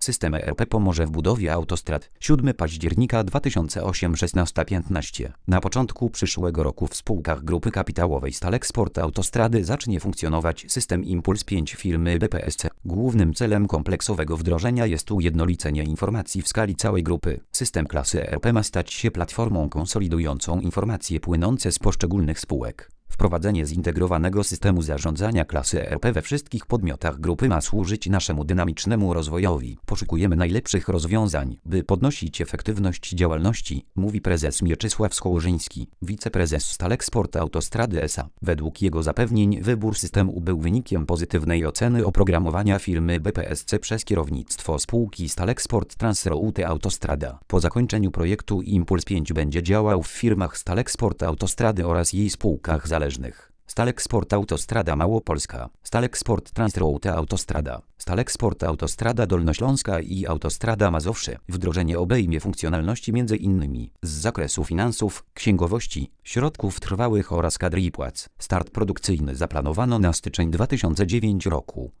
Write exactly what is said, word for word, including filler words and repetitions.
System E R P pomoże w budowie autostrad. siódmego października dwa tysiące ósmego szesnaście piętnaście. Na początku przyszłego roku w spółkach grupy kapitałowej Stalexport Autostrady zacznie funkcjonować system Impuls pięć firmy B P S C. Głównym celem kompleksowego wdrożenia jest ujednolicenie informacji w skali całej grupy. System klasy E R P ma stać się platformą konsolidującą informacje płynące z poszczególnych spółek. Wprowadzenie zintegrowanego systemu zarządzania klasy E R P we wszystkich podmiotach grupy ma służyć naszemu dynamicznemu rozwojowi. Poszukujemy najlepszych rozwiązań, by podnosić efektywność działalności, mówi prezes Mieczysław Skołożyński, wiceprezes Stalexport Autostrady S A. Według jego zapewnień wybór systemu był wynikiem pozytywnej oceny oprogramowania firmy B P S C przez kierownictwo spółki Stalexport Transroute Autostrada. Po zakończeniu projektu Impuls pięć będzie działał w firmach Stalexport Autostrady oraz jej spółkach zależnych. Stalexport Autostrada Małopolska, Stalexport Transroute Autostrada, Stalexport Autostrada Dolnośląska i Autostrada Mazowsze. Wdrożenie obejmie funkcjonalności m.in. z zakresu finansów, księgowości, środków trwałych oraz kadry i płac. Start produkcyjny zaplanowano na styczeń dwa tysiące dziewiątego roku.